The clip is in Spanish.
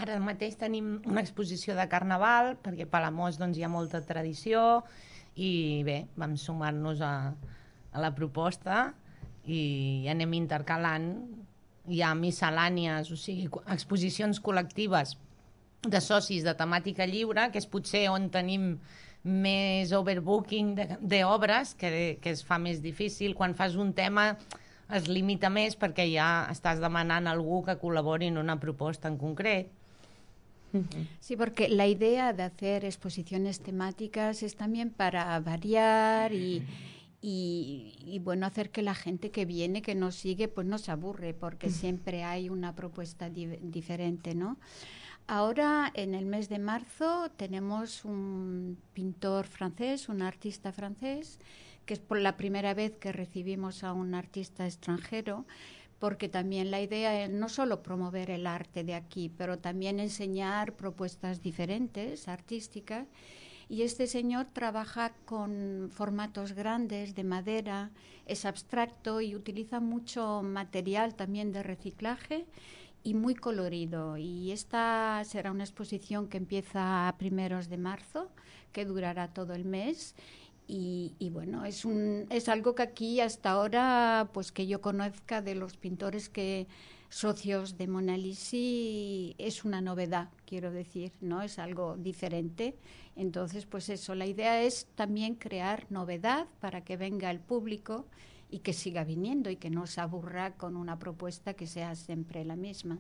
Ara mateix tenim una exposició de carnaval, perquè a Palamós doncs, hi ha molta tradició, i bé, vam sumar-nos a la proposta i anem intercalant. Hi ha miscel·lànies, o sigui, exposicions col·lectives de socis de temàtica lliure, que és potser on tenim més overbooking d'obres, que es fa més difícil. Quan fas un tema es limita més perquè ja estàs demanant a algú que col·labori en una proposta en concret. Sí, porque la idea de hacer exposiciones temáticas es también para variar y bueno, hacer que la gente que viene, que nos sigue, pues no se aburre, porque siempre hay una propuesta diferente, ¿no? Ahora, en el mes de marzo, tenemos un pintor francés, un artista francés, que es por la primera vez que recibimos a un artista extranjero, porque también la idea es no solo promover el arte de aquí, pero también enseñar propuestas diferentes, artísticas. Y este señor trabaja con formatos grandes de madera, es abstracto y utiliza mucho material también de reciclaje y muy colorido. Y esta será una exposición que empieza a primeros de marzo, que durará todo el mes. Y bueno, es algo que aquí hasta ahora, pues que yo conozca de los pintores que socios de Mona Lisi, es una novedad, quiero decir, ¿no? Es algo diferente. Entonces, pues eso, la idea es también crear novedad para que venga el público y que siga viniendo y que no se aburra con una propuesta que sea siempre la misma.